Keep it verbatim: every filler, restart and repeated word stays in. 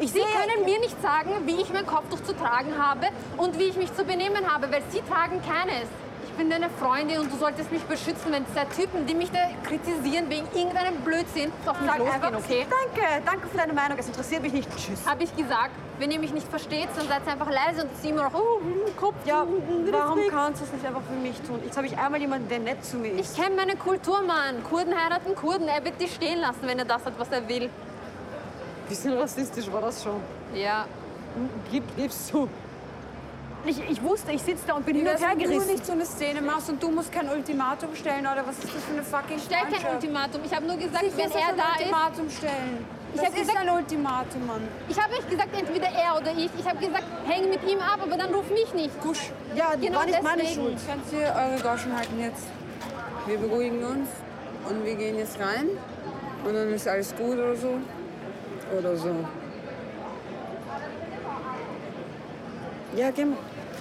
Ich Sie sehe- können mir nicht sagen, wie ich mein Kopftuch zu tragen habe und wie ich mich zu benehmen habe, weil Sie tragen keines. Ich bin deine Freundin und du solltest mich beschützen, wenn zwei Typen, die mich da kritisieren wegen irgendeinem Blödsinn, auf mich Sag losgehen, einfach, okay? danke, danke für deine Meinung, es interessiert mich nicht. Tschüss. Habe ich gesagt, wenn ihr mich nicht versteht, dann seid ihr einfach leise und sie immer noch, oh, Kopf, Ja, Respekt. warum kannst du es nicht einfach für mich tun? Jetzt habe ich einmal jemanden, der nett zu mir Ich ist. kenne meine Kultur, Mann. Kurden heiraten Kurden. Er wird die stehen lassen, wenn er das hat, was er will. Bisschen rassistisch war das schon. Ja. Gib, gib's zu. Ich, ich wusste, ich sitze da und bin hin und Dass her du gerissen. nicht so eine Szene machst und du musst kein Ultimatum stellen, oder was ist das für eine fucking Stell kein Freundschaft? Ultimatum. Ich habe nur gesagt, Ich wenn muss er ein da ist. Ultimatum stellen. Ich Das hab ist gesagt- ein Ultimatum, Mann. Ich habe nicht gesagt, entweder er oder ich. Ich habe gesagt, häng mit ihm ab, aber dann ruf mich nicht. Gusch. Ja, Genau war nicht meine deswegen. Schuld. Könnt ihr eure Goschen halten jetzt? Wir beruhigen uns und wir gehen jetzt rein und dann ist alles gut oder so. Oder so. Ja, geh mal.